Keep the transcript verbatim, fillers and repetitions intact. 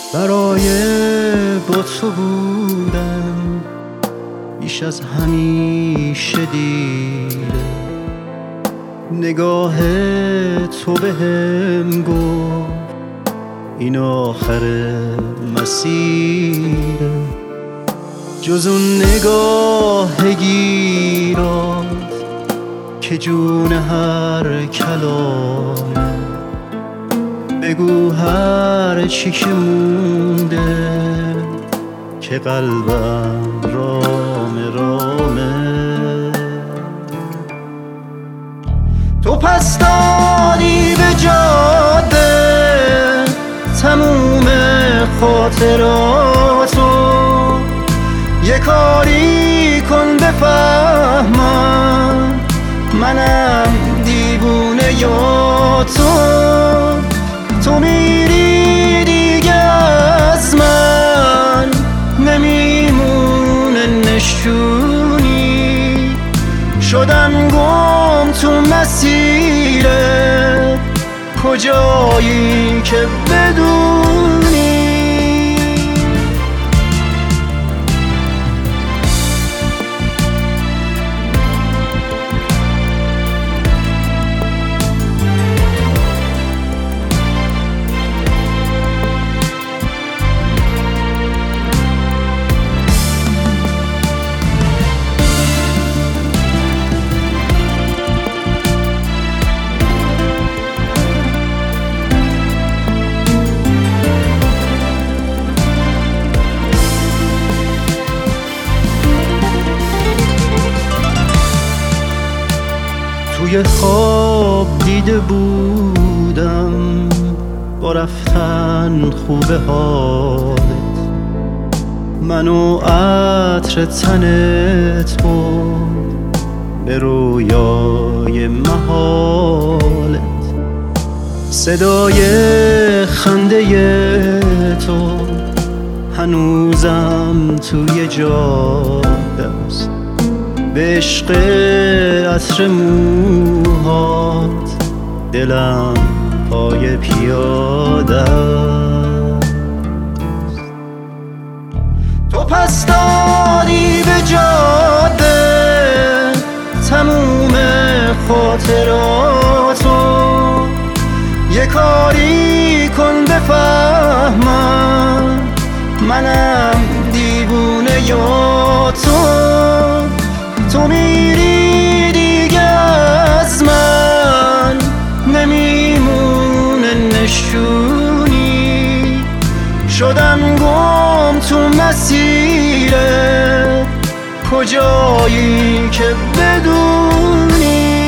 برای با تو بودم بیش از همیشه دیره، نگاه تو بهم گفت این آخر مسیره. جز اون نگاه گیرات که جون هر کلامه، بگو هر چی که مونده که قلبم رام رامه. تو پس دادی به جاده تموم خاطراتو، یه کاری کن بفهمم منم دیوونه یا تو. تو میری دیگه از من نمیمونه نشونی، شدم گم تو مسیره، کجایی که بدونی. توی خواب دیده بودم با رفتن خوبه حالت، منو عطر تنت بود به رویای محالت. صدای خنده تو هنوزم توی جاده است، به عشق عطر موهات دلم پای پیاده است. تو پس دادی به جاده تموم خاطراتو، یه کاری کن بفهمم منم دیوونه یا تو. تو میری دیگه از من نمیمونه نشونی، شدم گم تو مسیره، کجایی که بدونی.